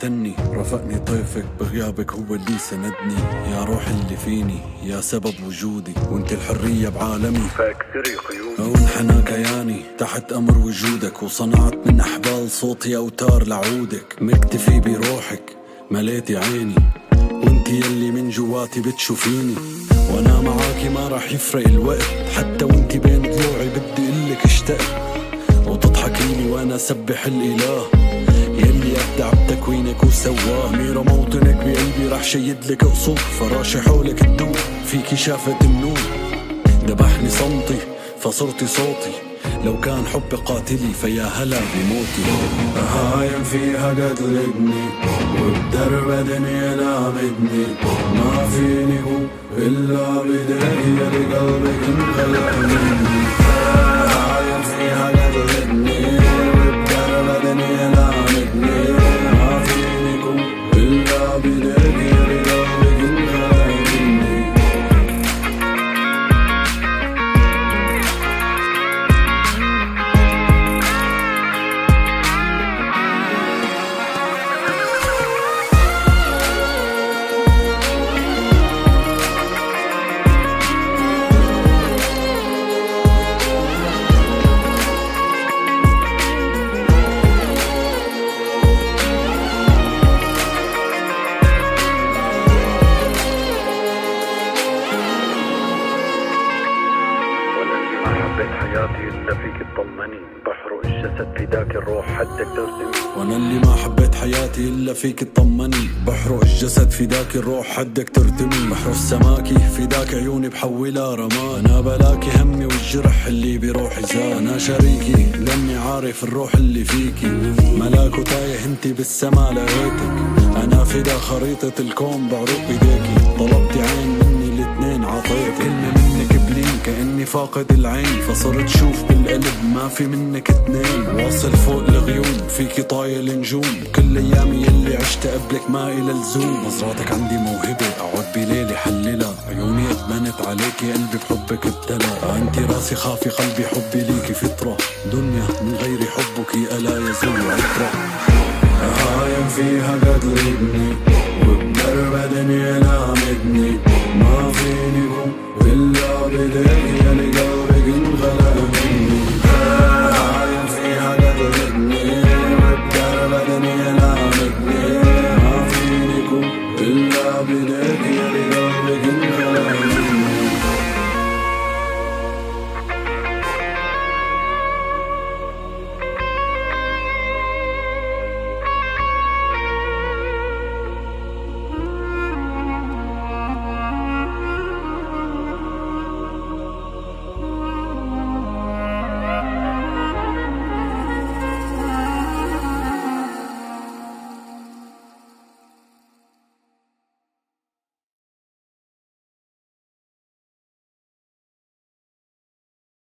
اعتني، رافقني طيفك بغيابك هو اللي سندني. يا روح اللي فيني، يا سبب وجودي، وانت الحرية بعالمي فاكسري قيودي. وانحنى كياني تحت امر وجودك، وصنعت من احبال صوتي اوتار لعودك. مكتفي بروحك مليتي عيني، وانت يلي من جواتي بتشوفيني. وانا معاكي ما راح يفرق الوقت، حتى وانت بين ضلوعي بدي قلك اشتقت. وتضحكيلي وانا سبح الاله يلي ابدع بتكوينك وسواه. أميرة موطنك بقلبي رح شيدلك قصور، فراشي حولك تدور فيكي شافت النور. ذبحني صمتي فصرتي صوتي، لو كان حب قاتلي فيا هلا بموتي. هايم فيها قتلتني وبدرب دنيا نامتني، ما فيني هو إلا بدك يلي قلبك انخلق مني. هايم فيها قتلتني وبدرب دنيا نامتني، ما فيني هو إلا بدك يلي قلبك انخلق مني. حبيت حياتي إلا فيك تطمني، بحرق الجسد فداك الروح حدك ترسمي. وانا اللي ما حبيت حياتي الا فيك تطمني، بحرق الجسد فداك الروح حدك ترتمي. بحرق سماكي فداك عيوني بحولها رمان، انا بلاكي همي والجرح اللي بروحي زاد. انا شريكي لاني عارف الروح اللي فيكي، ملاك وتايه انتي بالسما لقيتك. انا فدا خريطة الكون بعروق ايديكي، طلبتي عين مني الاتنين عطيتك. كلمة منك بلين كأني فاقد العين، فصرت شوف بالقلب ما في منك اتنين. واصل فوق الغيوم فيكي طايل نجوم، كل ايامي يلي عشت قبلك ما إلى لزوم. نظراتك عندي موهبة اقعد بليلي حللها، عيوني ادمنت عليكي قلبي بحبك ابتلى. انتي راسي خافي قلبي حبي ليكي فطرة، دنيا من غير حبك ألا يزول عطرة. هايم فيها قتلتني وبدرب دنيا نامتني، ما فيني هو إلا بدك يلي قلبك انخلق مني. هايم فيها قتلتني وبدرب دنيا نامتني، ما فيني هو إلا بدك